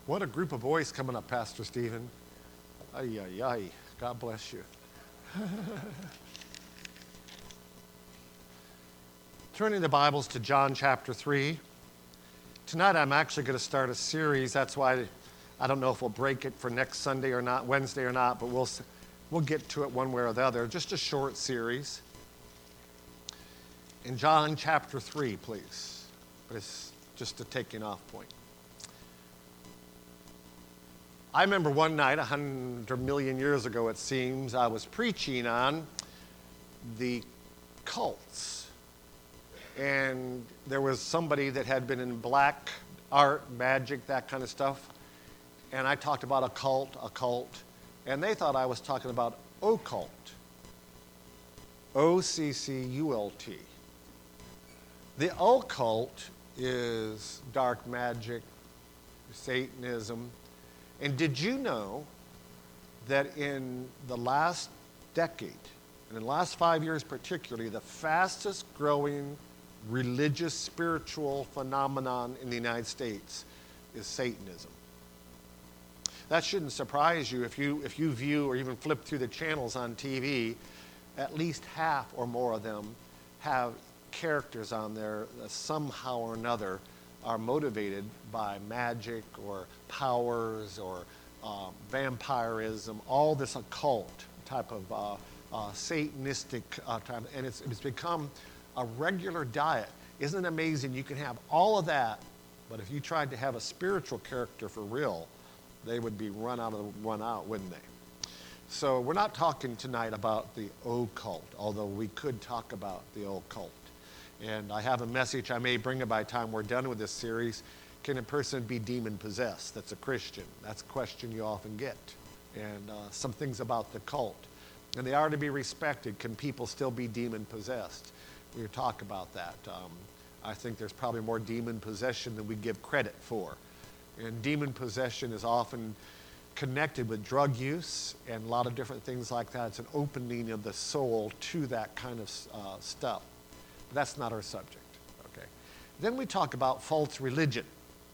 What a group of boys coming up, Pastor Stephen. Ay, ay, ay. God bless you. Turning the Bibles to John chapter 3. Tonight I'm actually going to start a series. That's why I don't know if we'll break it for next Sunday or not, Wednesday or not, but we'll get to it one way or the other. Just a short series. In John chapter 3, please. But it's just a taking off point. I remember one night, 100 million years ago it seems, I was preaching on the cults. And there was somebody that had been in black art, magic, that kind of stuff. And I talked about a cult. And they thought I was talking about occult. O-C-C-U-L-T. The occult is dark magic, Satanism. And did you know that in the last decade, and in the last 5 years particularly, the fastest growing religious spiritual phenomenon in the United States is Satanism? That shouldn't surprise you if you view or even flip through the channels on TV. At least half or more of them have characters on there that somehow or another are motivated by magic or powers or vampirism, all this occult type of satanistic type, and it's become a regular diet. Isn't it amazing? You can have all of that, but if you tried to have a spiritual character for real, they would be run out, wouldn't they? So we're not talking tonight about the occult, although we could talk about the occult. And I have a message I may bring it by the time we're done with this series. Can a person be demon-possessed that's a Christian? That's a question you often get. And some things about the cult. And they are to be respected. Can people still be demon-possessed? We'll talk about that. I think there's probably more demon possession than we give credit for. And demon possession is often connected with drug use and a lot of different things like that. It's an opening of the soul to that kind of stuff. But that's not our subject. Okay. Then we talk about false religion.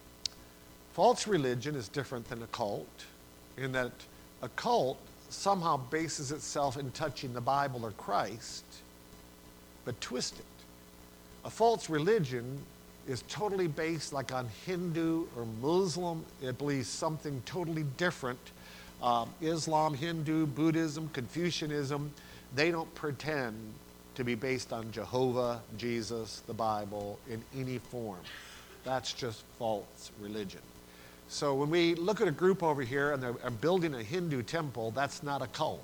False religion is different than a cult in that a cult somehow bases itself in touching the Bible or Christ, but twisted. A false religion is totally based like on Hindu or Muslim. It believes something totally different. Islam, Hindu, Buddhism, Confucianism, they don't pretend to be based on Jehovah, Jesus, the Bible in any form. That's just false religion. So when we look at a group over here and they're building a Hindu temple, that's not a cult.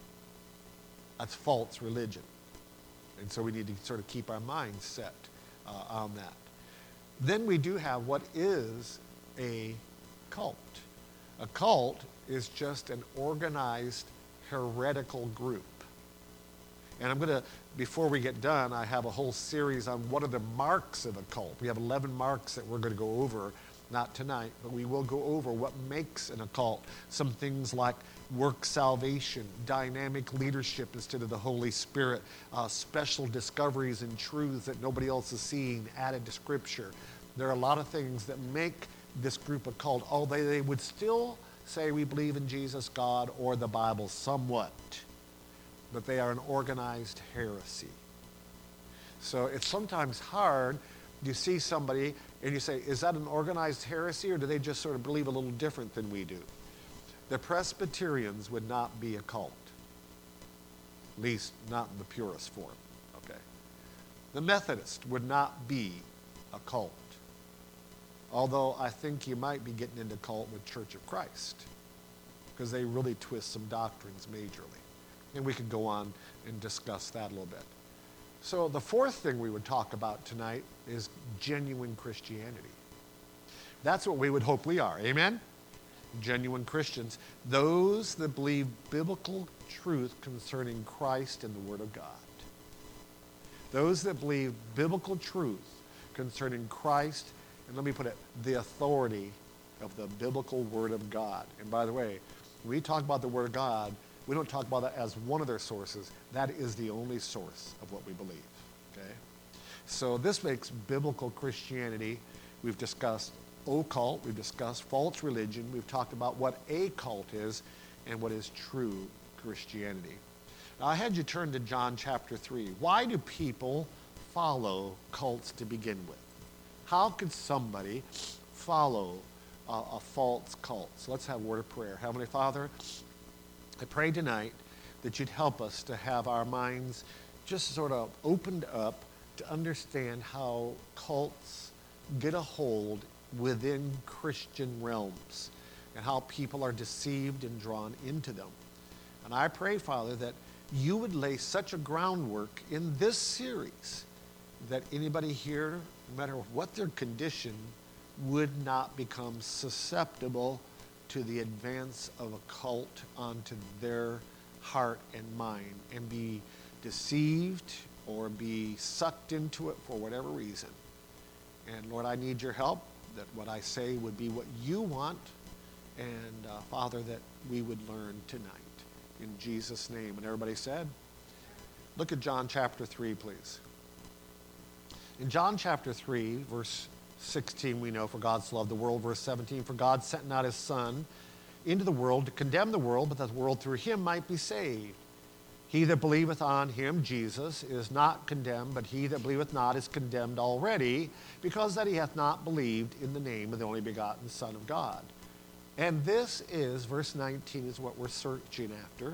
That's false religion. And so we need to sort of keep our minds set on that. Then we do have what is a cult. A cult is just an organized heretical group. And I'm going to, before we get done, I have a whole series on what are the marks of a cult. We have 11 marks that we're going to go over, not tonight, but we will go over what makes an occult. Some things like work salvation, dynamic leadership instead of the Holy Spirit, special discoveries and truths that nobody else is seeing added to Scripture. There are a lot of things that make this group a cult, although they would still say we believe in Jesus, God, or the Bible somewhat. But they are an organized heresy. So it's sometimes hard. You see somebody and you say, is that an organized heresy or do they just sort of believe a little different than we do? The Presbyterians would not be a cult, at least not in the purest form. Okay. The Methodists would not be a cult, although I think you might be getting into cult with Church of Christ because they really twist some doctrines majorly. And we could go on and discuss that a little bit. So the fourth thing we would talk about tonight is genuine Christianity. That's what we would hope we are. Amen? Genuine Christians. Those that believe biblical truth concerning Christ and the Word of God. Those that believe biblical truth concerning Christ, and let me put it, the authority of the biblical Word of God. And by the way, when we talk about the Word of God, we don't talk about that as one of their sources. That is the only source of what we believe. Okay? So this makes biblical Christianity, we've discussed, occult, we've discussed false religion, we've talked about what a cult is and what is true Christianity. Now, I had you turn to John chapter 3. Why do people follow cults to begin with? How could somebody follow a false cult? So let's have a word of prayer. Heavenly Father, I pray tonight that you'd help us to have our minds just sort of opened up to understand how cults get a hold within Christian realms and how people are deceived and drawn into them. And I pray, Father, that you would lay such a groundwork in this series that anybody here, no matter what their condition, would not become susceptible to the advance of a cult onto their heart and mind and be deceived or be sucked into it for whatever reason. And Lord, I need your help, that what I say would be what you want, and Father, that we would learn tonight. In Jesus' name. And everybody said? Look at John chapter 3, please. In John chapter 3, verse 16, we know, for God so loved the world. Verse 17, for God sent not his Son into the world to condemn the world, but that the world through him might be saved. He that believeth on him, Jesus, is not condemned, but he that believeth not is condemned already, because that he hath not believed in the name of the only begotten Son of God. And this is, verse 19 is what we're searching after.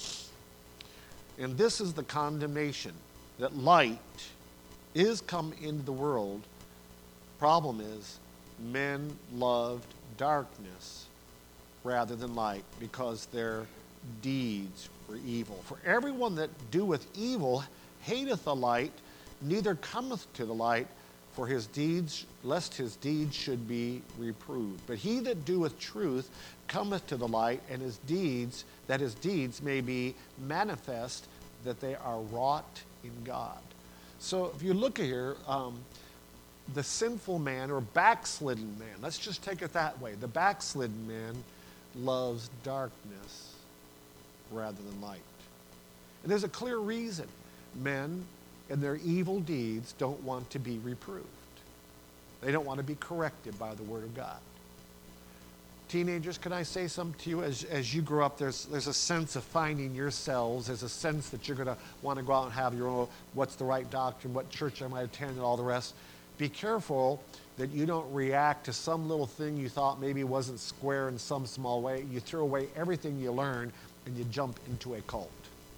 And this is the condemnation, that light is come into the world. Problem is, men loved darkness rather than light, because their deeds were evil. For everyone that doeth evil hateth the light, neither cometh to the light, for his deeds, lest his deeds should be reproved. But he that doeth truth cometh to the light, and his deeds may be manifest, that they are wrought in God. So if you look here, the sinful man or backslidden man, let's just take it that way. The backslidden man loves darkness rather than light. And there's a clear reason. Men and their evil deeds don't want to be reproved. They don't want to be corrected by the Word of God. Teenagers, can I say something to you? As you grow up, there's a sense of finding yourselves. There's a sense that you're going to want to go out and have your own, what's the right doctrine, what church I might attend, and all the rest. Be careful that you don't react to some little thing you thought maybe wasn't square in some small way. You throw away everything you learned and you jump into a cult.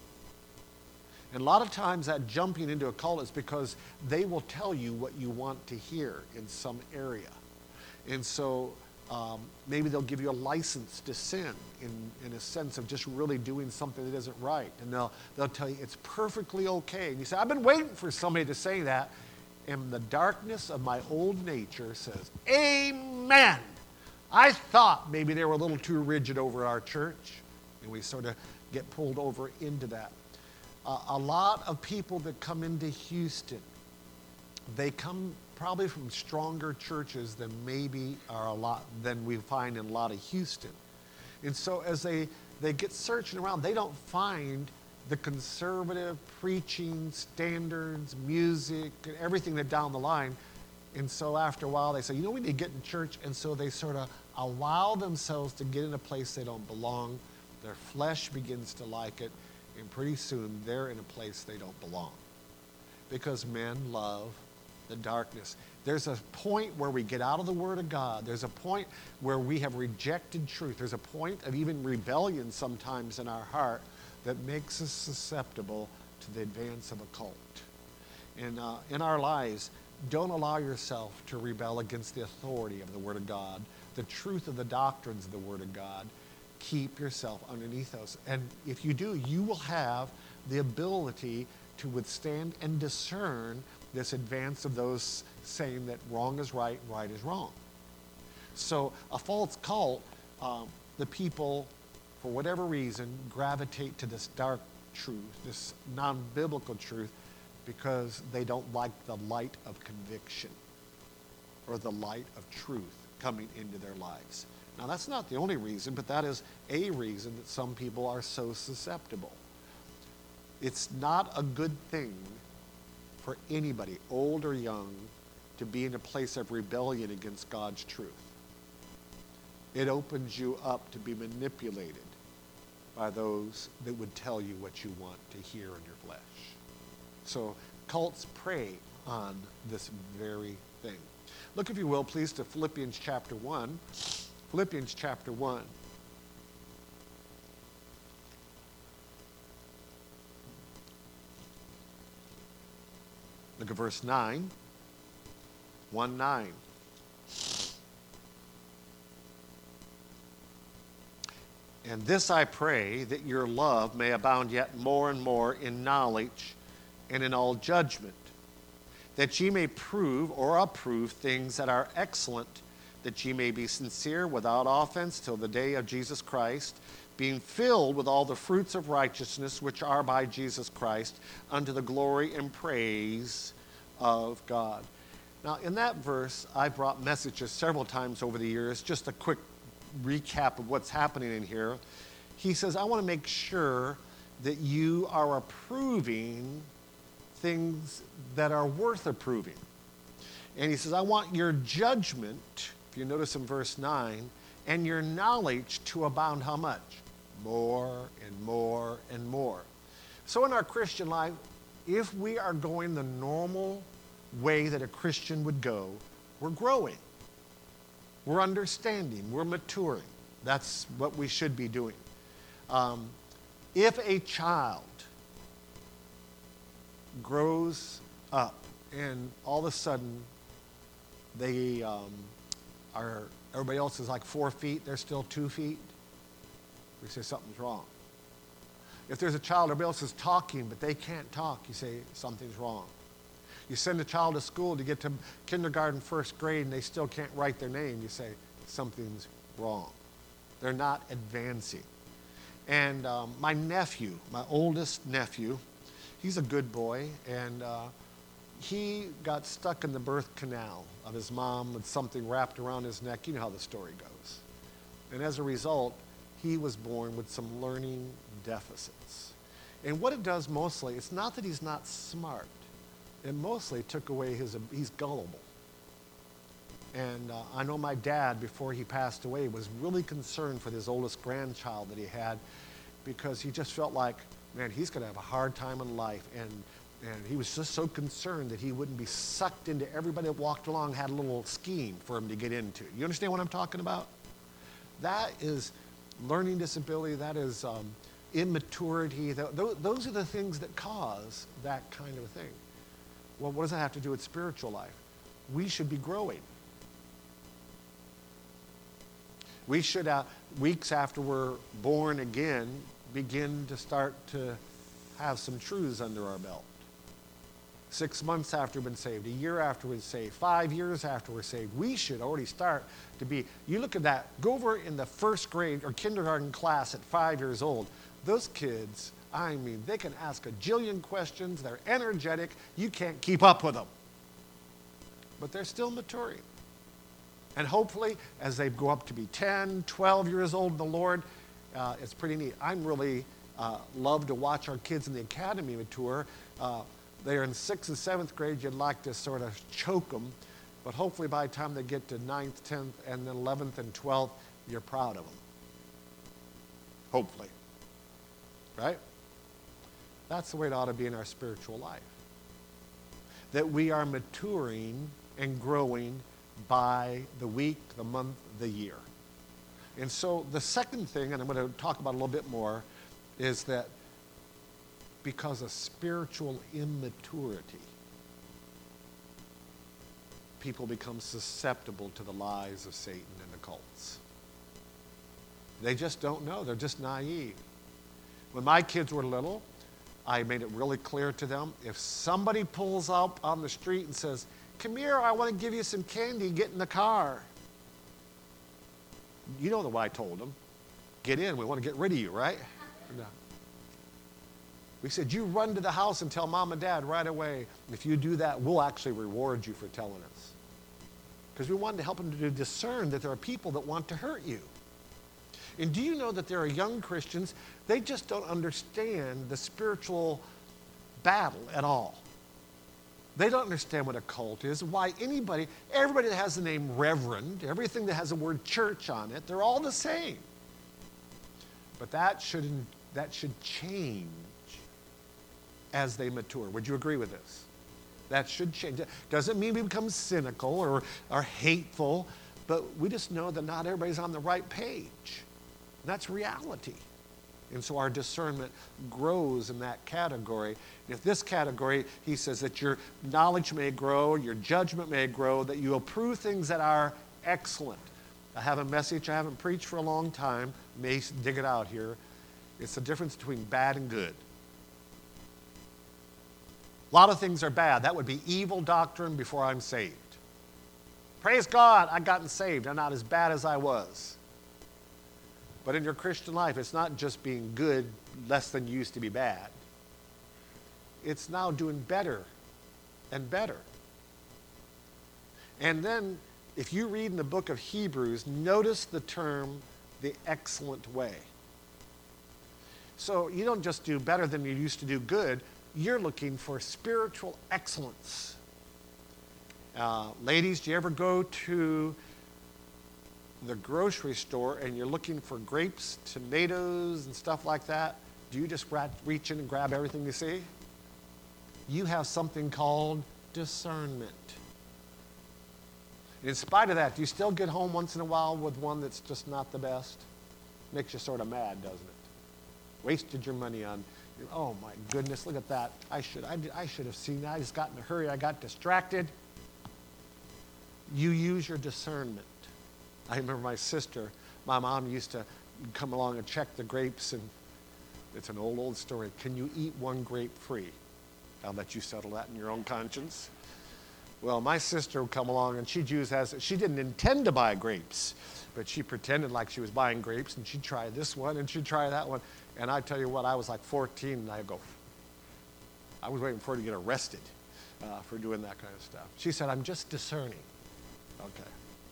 And a lot of times that jumping into a cult is because they will tell you what you want to hear in some area. And so maybe they'll give you a license to sin in a sense of just really doing something that isn't right. And they'll tell you it's perfectly okay. And you say, I've been waiting for somebody to say that. And the darkness of my old nature says, amen. I thought maybe they were a little too rigid over our church. And we sort of get pulled over into that. A lot of people that come into Houston, they come probably from stronger churches than maybe than we find in a lot of Houston. And so as they get searching around, they don't find the conservative preaching standards, music, and everything that down the line. And so after a while they say, we need to get in church. And so they sort of allow themselves to get in a place they don't belong. Their flesh begins to like it. And pretty soon they're in a place they don't belong. Because men love the darkness. There's a point where we get out of the Word of God. There's a point where we have rejected truth. There's a point of even rebellion sometimes in our heart that makes us susceptible to the advance of a cult. And in our lives, don't allow yourself to rebel against the authority of the Word of God, the truth of the doctrines of the Word of God. Keep yourself underneath those. And if you do, you will have the ability to withstand and discern this advance of those saying that wrong is right, right is wrong. So a false cult, the people, for whatever reason, gravitate to this dark truth, this non-biblical truth, because they don't like the light of conviction or the light of truth coming into their lives. Now, that's not the only reason, but that is a reason that some people are so susceptible. It's not a good thing for anybody, old or young, to be in a place of rebellion against God's truth. It opens you up to be manipulated by those that would tell you what you want to hear in your flesh. So cults prey on this very thing. Look, if you will, please, to Philippians chapter 1. Philippians chapter 1. Look at verse 9. 1:9. And this I pray, that your love may abound yet more and more in knowledge and in all judgment, that ye may prove or approve things that are excellent, that ye may be sincere without offense till the day of Jesus Christ, being filled with all the fruits of righteousness which are by Jesus Christ, unto the glory and praise of God. Now, in that verse, I've brought messages several times over the years, just a quick recap of what's happening in here. He says, I want to make sure that you are approving things that are worth approving. And he says, I want your judgment, if you notice in verse 9, and your knowledge to abound how much? More and more and more. So in our Christian life, if we are going the normal way that a Christian would go, we're growing. We're understanding. We're maturing. That's what we should be doing. If a child grows up and all of a sudden they everybody else is like 4 feet, they're still 2 feet, we say something's wrong. If there's a child, everybody else is talking, but they can't talk, you say something's wrong. You send a child to school to get to kindergarten, first grade, and they still can't write their name, you say something's wrong. They're not advancing. And my nephew, my oldest nephew, he's a good boy, and he got stuck in the birth canal of his mom with something wrapped around his neck. You know how the story goes. And as a result, he was born with some learning deficits. And what it does mostly, it's not that he's not smart. It mostly took away he's gullible. And I know my dad, before he passed away, was really concerned for his oldest grandchild that he had, because he just felt like, man, he's going to have a hard time in life. And he was just so concerned that he wouldn't be sucked into everybody that walked along had a little scheme for him to get into. You understand what I'm talking about? That is learning disability. That is immaturity. Those are the things that cause that kind of a thing. Well, what does that have to do with spiritual life? We should be growing. We should, weeks after we're born again, begin to start to have some truths under our belt. 6 months after we've been saved, a year after we're saved, 5 years after we're saved, we should already start to be, you look at that, go over in the first grade or kindergarten class at 5 years old. Those kids, I mean, they can ask a jillion questions. They're energetic. You can't keep up with them. But they're still maturing. And hopefully, as they go up to be 10, 12 years old in the Lord, it's pretty neat. I'm really love to watch our kids in the academy mature. They're in 6th and 7th grade. You'd like to sort of choke them. But hopefully by the time they get to 9th, 10th, and then 11th and 12th, you're proud of them. Hopefully. Right? That's the way it ought to be in our spiritual life. That we are maturing and growing by the week, the month, the year. And so the second thing, and I'm going to talk about a little bit more, is that because of spiritual immaturity, people become susceptible to the lies of Satan and the cults. They just don't know. They're just naive. When my kids were little, I made it really clear to them, if somebody pulls up on the street and says, come here, I want to give you some candy, get in the car. You know what I told them. Get in, we want to get rid of you, right? No. We said, you run to the house and tell mom and dad right away. If you do that, we'll actually reward you for telling us. Because we wanted to help them to discern that there are people that want to hurt you. And do you know that there are young Christians, they just don't understand the spiritual battle at all. They don't understand what a cult is, why everybody that has the name Reverend, everything that has the word church on it, they're all the same. But that should change as they mature. Would you agree with this? That should change. Doesn't mean we become cynical or hateful, but we just know that not everybody's on the right page. That's reality. And so our discernment grows in that category. If this category, he says that your knowledge may grow, your judgment may grow, that you approve things that are excellent. I have a message I haven't preached for a long time. May dig it out here. It's the difference between bad and good. A lot of things are bad. That would be evil doctrine before I'm saved. Praise God, I've gotten saved. I'm not as bad as I was. But in your Christian life, it's not just being good, less than you used to be bad. It's now doing better and better. And then, if you read in the book of Hebrews, notice the term, the excellent way. So you don't just do better than you used to do good. You're looking for spiritual excellence. Ladies, do you ever go to the grocery store and you're looking for grapes, tomatoes, and stuff like that? Do you just reach in and grab everything you see? You have something called discernment. In spite of that, do you still get home once in a while with one that's just not the best? Makes you sort of mad, doesn't it? Wasted your money on, oh my goodness, look at that. I should have seen that. I just got in a hurry. I got distracted. You use your discernment. I remember my sister, my mom used to come along and check the grapes, and it's an old story. Can you eat one grape free? I'll let you settle that in your own conscience. Well, my sister would come along, and she didn't intend to buy grapes, but she pretended like she was buying grapes, and she'd try this one, and she'd try that one. And I tell you what, I was like 14, and I was waiting for her to get arrested for doing that kind of stuff. She said, I'm just discerning. Okay.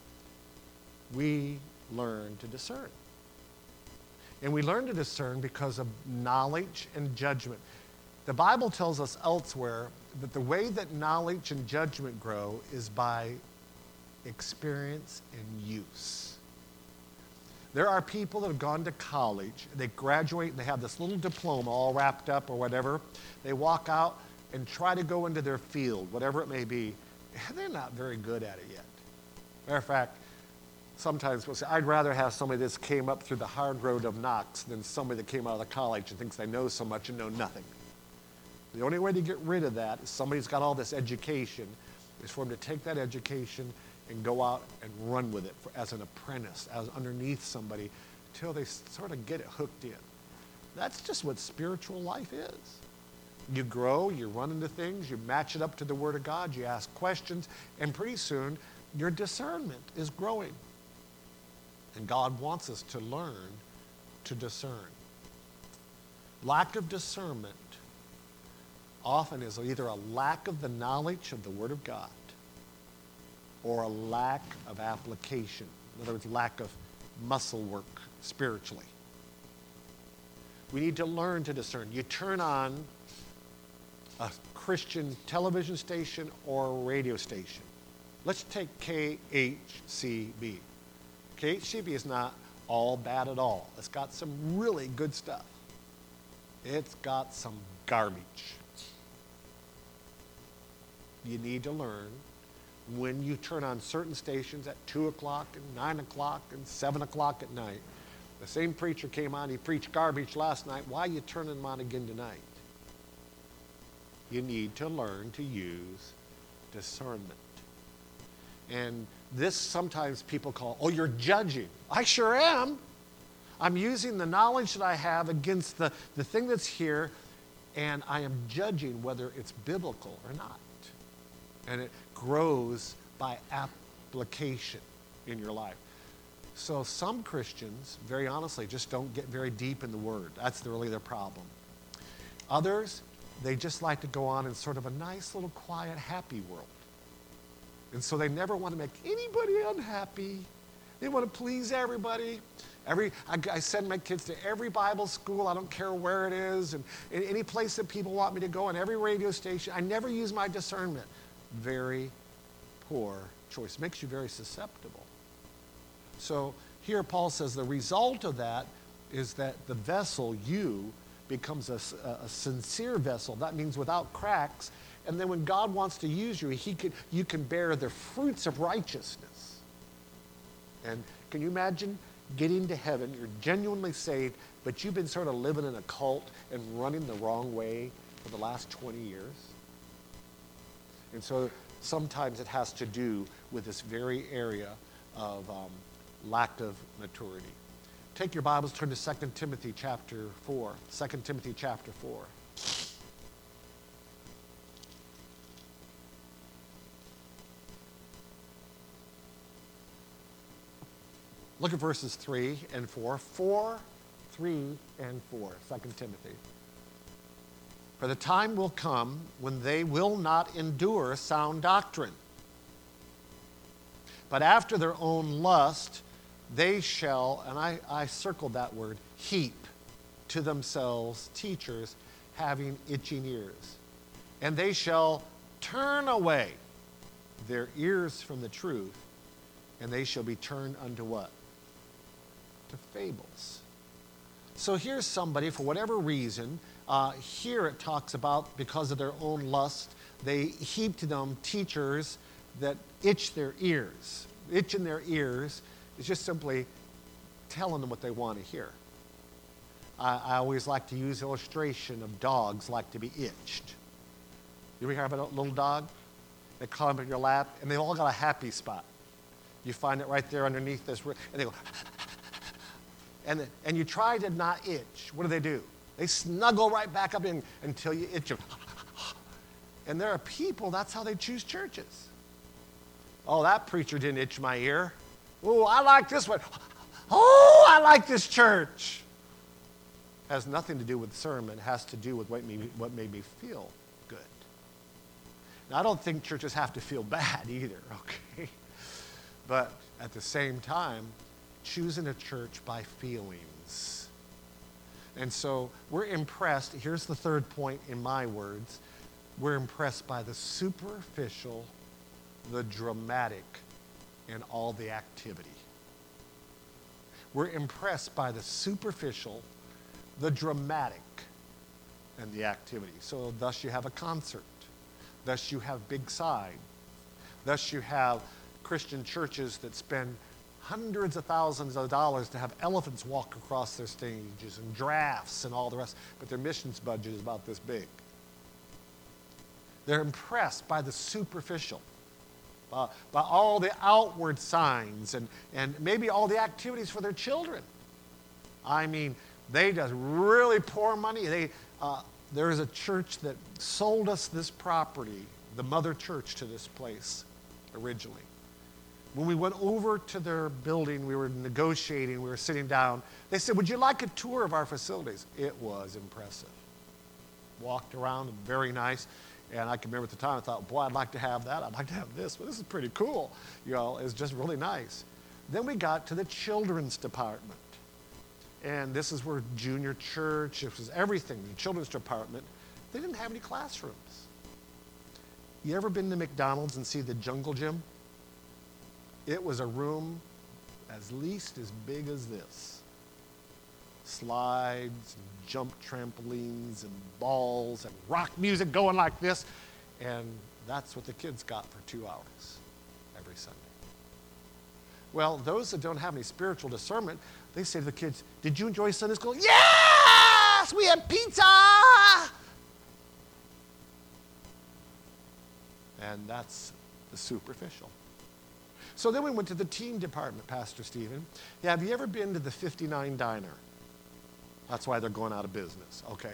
We learn to discern. And we learn to discern because of knowledge and judgment. The Bible tells us elsewhere that the way that knowledge and judgment grow is by experience and use. There are people that have gone to college, they graduate and they have this little diploma all wrapped up or whatever. They walk out and try to go into their field, whatever it may be, and they're not very good at it yet. Matter of fact, sometimes we'll say, I'd rather have somebody that's came up through the hard road of Knox than somebody that came out of the college and thinks they know so much and know nothing. The only way to get rid of that is somebody's got all this education, is for them to take that education and go out and run with it as an apprentice, as underneath somebody, till they sort of get it hooked in. That's just what spiritual life is. You grow, you run into things, you match it up to the Word of God, you ask questions, and pretty soon your discernment is growing. And God wants us to learn to discern. Lack of discernment often is either a lack of the knowledge of the Word of God or a lack of application. In other words, lack of muscle work spiritually. We need to learn to discern. You turn on a Christian television station or a radio station. Let's take KHCB. KHCB is not all bad at all. It's got some really good stuff. It's got some garbage. You need to learn when you turn on certain stations at 2 o'clock and 9 o'clock and 7 o'clock at night. The same preacher came on, he preached garbage last night. Why are you turning them on again tonight? You need to learn to use discernment. And this sometimes people call, oh, you're judging. I sure am. I'm using the knowledge that I have against the thing that's here, and I am judging whether it's biblical or not. And it grows by application in your life. So some Christians, very honestly, just don't get very deep in the Word. That's really their problem. Others, they just like to go on in sort of a nice little quiet, happy world. And so they never want to make anybody unhappy. They want to please everybody. I send my kids to every Bible school. I don't care where it is, and any place that people want me to go, and every radio station. I never use my discernment. Very poor choice. Makes you very susceptible. So here Paul says the result of that is that the vessel, you, becomes a sincere vessel. That means without cracks. And then when God wants to use you, you can bear the fruits of righteousness. And can you imagine getting to heaven? You're genuinely saved, but you've been sort of living in a cult and running the wrong way for the last 20 years. And so sometimes it has to do with this very area of lack of maturity. Take your Bibles, turn to 2 Timothy chapter 4. 2 Timothy chapter 4. Look at verses 3 and 4. 4, 3, and 4. 2 Timothy. For the time will come when they will not endure sound doctrine, but after their own lust they shall, and I circled that word, heap to themselves teachers having itching ears. And they shall turn away their ears from the truth, and they shall be turned unto what? To fables. So here's somebody, for whatever reason, here it talks about because of their own lust, they heap to them teachers that itch their ears. Itching their ears is just simply telling them what they want to hear. I always like to use illustration of dogs like to be itched. You ever hear of a little dog? They climb up in your lap, and they all got a happy spot. You find it right there underneath this, and they go, and you try to not itch. What do? They snuggle right back up in until you itch them. And there are people, that's how they choose churches. Oh, that preacher didn't itch my ear. Oh, I like this one. Oh, I like this church. Has nothing to do with the sermon. It has to do with what made me feel good. Now, I don't think churches have to feel bad either, okay? But at the same time, choosing a church by feelings. And so we're impressed. Here's the third point in my words. We're impressed by the superficial, the dramatic, and all the activity. We're impressed by the superficial, the dramatic, and the activity. So thus you have a concert. Thus you have Big Side. Thus you have Christian churches that spend hundreds of thousands of dollars to have elephants walk across their stages and giraffes and all the rest, but their missions budget is about this big. They're impressed by the superficial, by all the outward signs and maybe all the activities for their children. I mean, they just really pour money. There is a church that sold us this property, the mother church to this place originally. When we went over to their building, we were negotiating, we were sitting down. They said, would you like a tour of our facilities? It was impressive. Walked around, very nice. And I can remember at the time, I thought, boy, I'd like to have that. I'd like to have this. Well, this is pretty cool. You know, it's just really nice. Then we got to the children's department. And this is where junior church, it was everything, the children's department. They didn't have any classrooms. You ever been to McDonald's and see the jungle gym? It was a room at least as big as this. Slides, and jump trampolines, and balls, and rock music going like this. And that's what the kids got for 2 hours every Sunday. Well, those that don't have any spiritual discernment, they say to the kids, did you enjoy Sunday school? Yes! We had pizza! And that's the superficial. So then we went to the teen department, Pastor Stephen. Yeah, have you ever been to the 59 Diner? That's why they're going out of business, okay.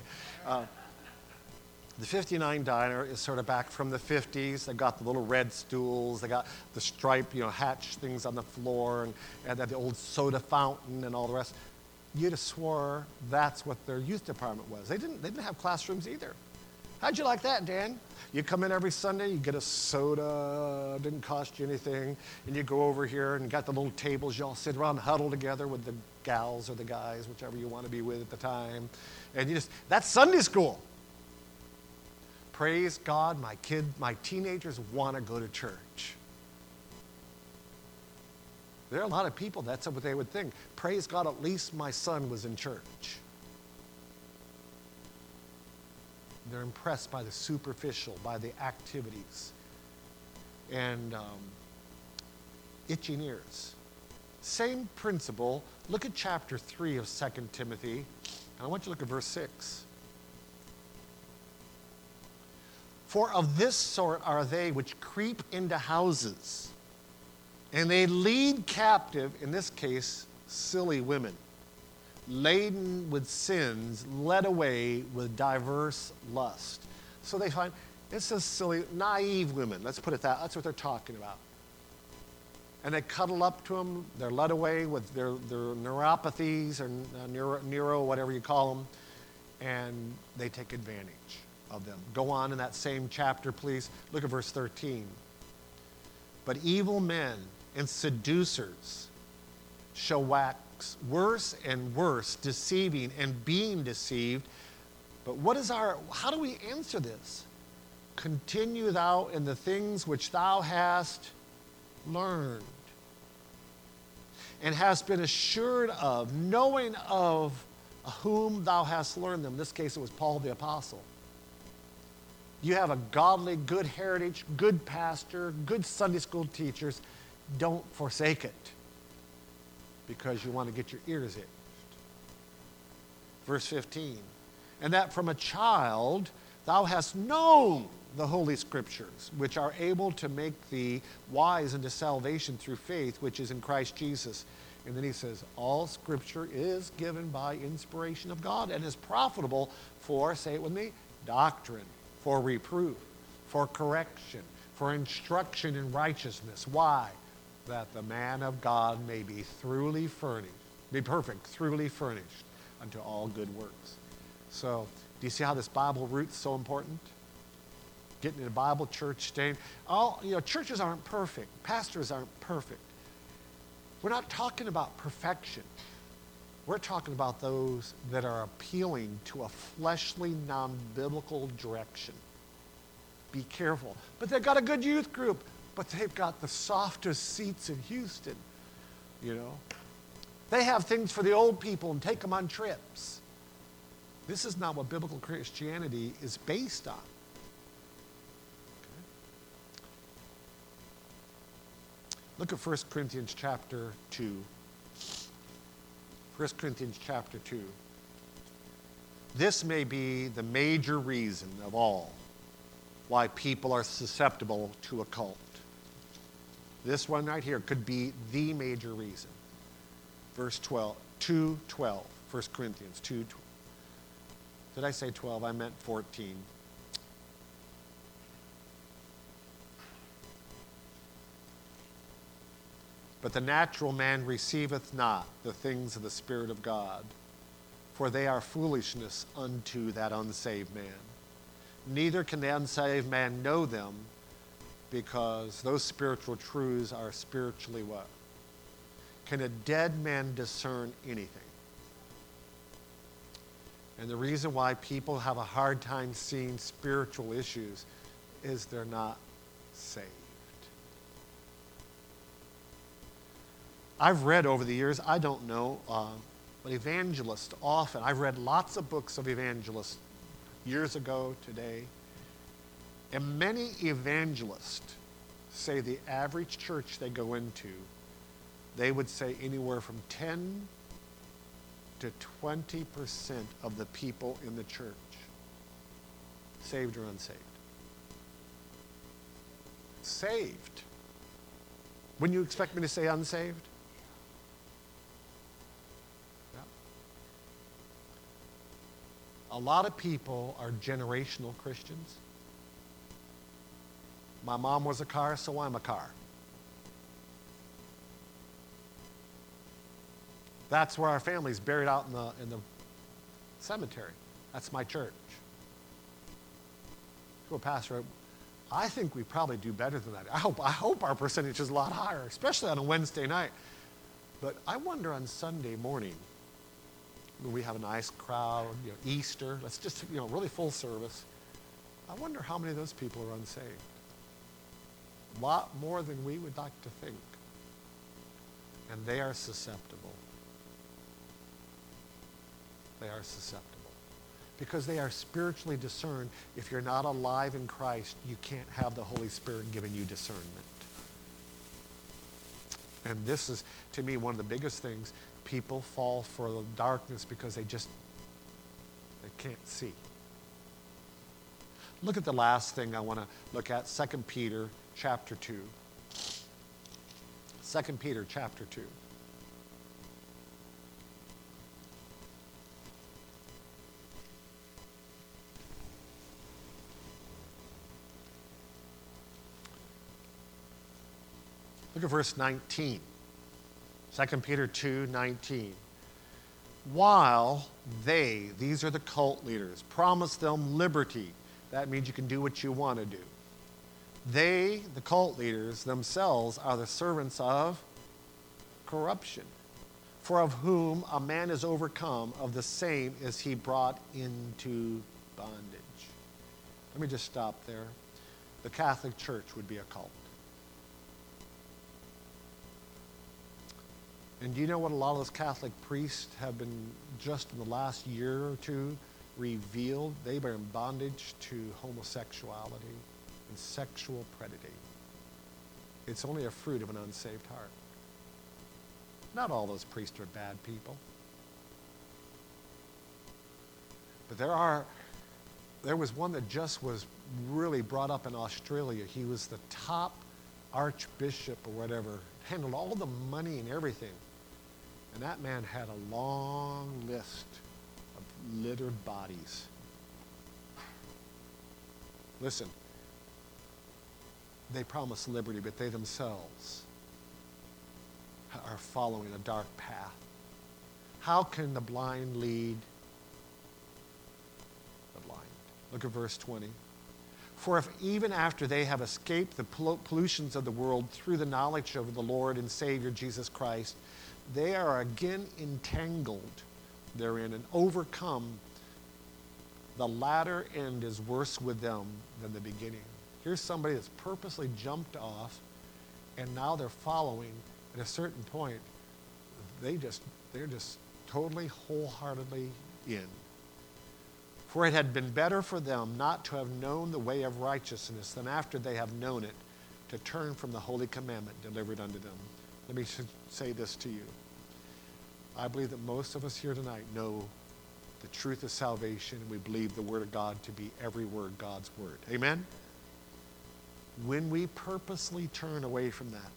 The 59 Diner is sort of back from the 50s. They got the little red stools. They got the stripe, hatch things on the floor, and the old soda fountain and all the rest. You'd have swore that's what their youth department was. They didn't have classrooms either. How'd you like that, Dan? You come in every Sunday, you get a soda, didn't cost you anything, and you go over here and got the little tables, you all sit around, huddle together with the gals or the guys, whichever you want to be with at the time. And that's Sunday school. Praise God, my teenagers want to go to church. There are a lot of people, that's what they would think. Praise God, at least my son was in church. They're impressed by the superficial, by the activities. And itching ears. Same principle. Look at chapter 3 of 2 Timothy. And I want you to look at verse 6. For of this sort are they which creep into houses, and they lead captive, in this case, silly women, laden with sins, led away with diverse lust. So they find, it says silly, naive women. Let's put it that. That's what they're talking about. And they cuddle up to them. They're led away with their neuropathies or neuro, whatever you call them. And they take advantage of them. Go on in that same chapter, please. Look at verse 13. But evil men and seducers shall wax worse and worse, deceiving and being deceived. But how do we answer this? Continue thou in the things which thou hast learned and hast been assured of, knowing of whom thou hast learned them. In this case, it was Paul the Apostle. You have a godly, good heritage, good pastor, good Sunday school teachers. Don't forsake it because you want to get your ears itched. Verse 15, and that from a child thou hast known the Holy Scriptures, which are able to make thee wise unto salvation through faith, which is in Christ Jesus. And then he says, all Scripture is given by inspiration of God and is profitable for, say it with me, doctrine, for reproof, for correction, for instruction in righteousness. Why? That the man of God may be thoroughly furnished, be perfect, thoroughly furnished unto all good works. So, do you see how this Bible route's so important? Getting in a Bible church, staying. Churches aren't perfect. Pastors aren't perfect. We're not talking about perfection. We're talking about those that are appealing to a fleshly, non-biblical direction. Be careful. But they've got a good youth group, but they've got the softest seats in Houston, They have things for the old people and take them on trips. This is not what biblical Christianity is based on. Okay. Look at 1 Corinthians chapter 2. 1 Corinthians chapter 2. This may be the major reason of all why people are susceptible to a cult. This one right here could be the major reason. Verse 12, 2:12, 1 Corinthians 2:12. Did I say 12? I meant 14. But the natural man receiveth not the things of the Spirit of God, for they are foolishness unto that unsaved man. Neither can the unsaved man know them, because those spiritual truths are spiritually what? Can a dead man discern anything? And the reason why people have a hard time seeing spiritual issues is they're not saved. I've read over the years, I don't know, but evangelists often, I've read lots of books of evangelists years ago, today, and many evangelists say the average church they go into, they would say anywhere from 10 to 20% of the people in the church, saved or unsaved. Saved. Wouldn't you expect me to say unsaved? Yeah. A lot of people are generational Christians. My mom was a car, so I'm a car. That's where our family's buried out in the cemetery. That's my church. Well, Pastor, I think we probably do better than that. I hope our percentage is a lot higher, especially on a Wednesday night. But I wonder on Sunday morning, when we have a nice crowd, Easter, let's just, really full service. I wonder how many of those people are unsaved. A lot more than we would like to think. And they are susceptible. They are susceptible. Because they are spiritually discerned. If you're not alive in Christ, you can't have the Holy Spirit giving you discernment. And this is, to me, one of the biggest things. People fall for the darkness because they can't see. Look at the last thing I want to look at, 2 Peter chapter 2. 2 Peter chapter 2. Look at verse 19. 2 Peter 2:19. While they, these are the cult leaders, promise them liberty. That means you can do what you want to do. They, the cult leaders, themselves are the servants of corruption. For of whom a man is overcome, of the same is he brought into bondage. Let me just stop there. The Catholic Church would be a cult. And do you know what a lot of those Catholic priests have been, just in the last year or two, revealed? They were in bondage to homosexuality and sexual predatory. It's only a fruit of an unsaved heart. Not all those priests are bad people. But there was one that just was really brought up in Australia. He was the top archbishop or whatever, handled all the money and everything. And that man had a long list of littered bodies. Listen, they promise liberty, but they themselves are following a dark path. How can the blind lead the blind? Look at verse 20. For if even after they have escaped the pollutions of the world through the knowledge of the Lord and Savior Jesus Christ, they are again entangled therein and overcome, the latter end is worse with them than the beginning. Here's somebody that's purposely jumped off, and now they're following. At a certain point, they're just totally, wholeheartedly in. For it had been better for them not to have known the way of righteousness than after they have known it, to turn from the holy commandment delivered unto them. Let me say this to you. I believe that most of us here tonight know the truth of salvation, and we believe the Word of God to be every word God's Word. Amen? When we purposely turn away from that,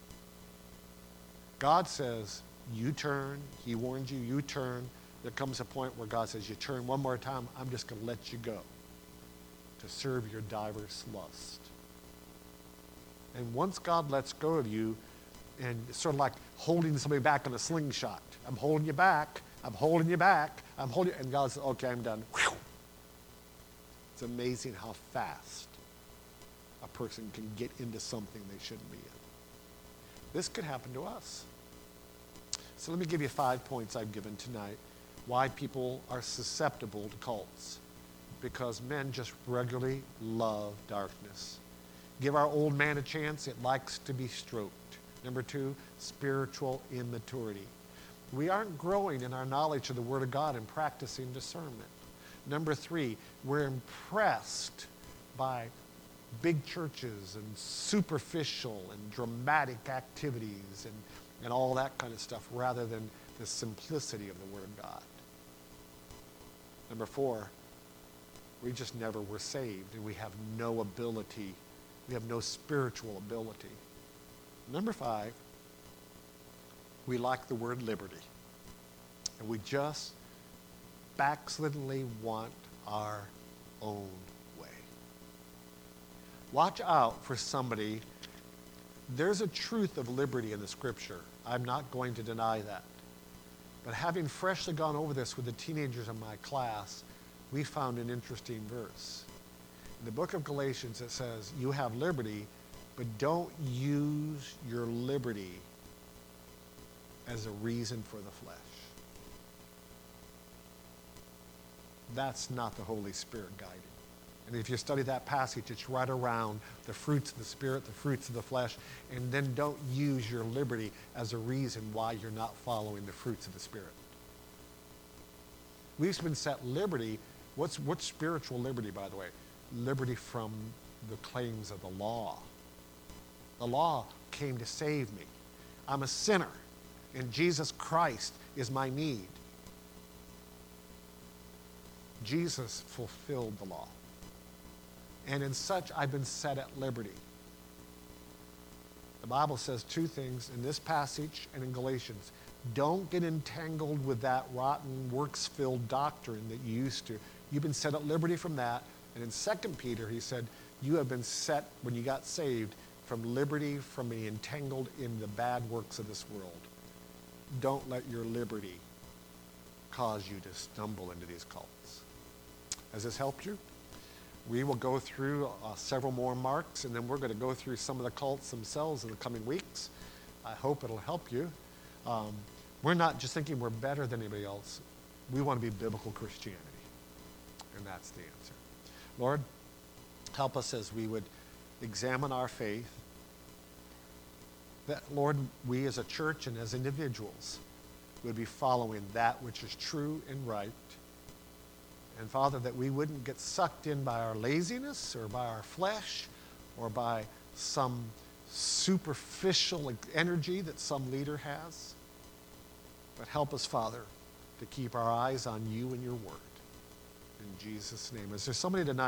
God says, you turn. He warns you, you turn. There comes a point where God says, you turn one more time, I'm just going to let you go to serve your diverse lust. And once God lets go of you, and it's sort of like holding somebody back in a slingshot. I'm holding you back. I'm holding you back. I'm holding you. And God says, okay, I'm done. Whew. It's amazing how fast a person can get into something they shouldn't be in. This could happen to us. So let me give you 5 points I've given tonight why people are susceptible to cults. Because men just regularly love darkness. Give our old man a chance. It likes to be stroked. Number 2, spiritual immaturity. We aren't growing in our knowledge of the Word of God and practicing discernment. Number 3, we're impressed by big churches and superficial and dramatic activities and all that kind of stuff rather than the simplicity of the Word of God. Number 4, we just never were saved and we have no ability. We have no spiritual ability. Number 5, we like the word liberty. And we just backsliddenly want our own way. Watch out for somebody. There's a truth of liberty in the Scripture. I'm not going to deny that. But having freshly gone over this with the teenagers in my class, we found an interesting verse. In the book of Galatians, it says, you have liberty, but don't use your liberty as a reason for the flesh. That's not the Holy Spirit guiding. And if you study that passage, it's right around the fruits of the Spirit, the fruits of the flesh, and then don't use your liberty as a reason why you're not following the fruits of the Spirit. We've been set liberty. What's spiritual liberty, by the way? Liberty from the claims of the law. The law came to save me. I'm a sinner, and Jesus Christ is my need. Jesus fulfilled the law. And in such, I've been set at liberty. The Bible says two things in this passage and in Galatians. Don't get entangled with that rotten, works-filled doctrine that you used to. You've been set at liberty from that. And in 2 Peter, he said, you have been set, when you got saved, from liberty from being entangled in the bad works of this world. Don't let your liberty cause you to stumble into these cults. Has this helped you? We will go through several more marks, and then we're going to go through some of the cults themselves in the coming weeks. I hope it'll help you. We're not just thinking we're better than anybody else. We want to be biblical Christianity, and that's the answer. Lord, help us as we would examine our faith, that, Lord, we as a church and as individuals would be following that which is true and right. And Father, that we wouldn't get sucked in by our laziness or by our flesh or by some superficial energy that some leader has. But help us, Father, to keep our eyes on you and your word. In Jesus' name. Is there somebody tonight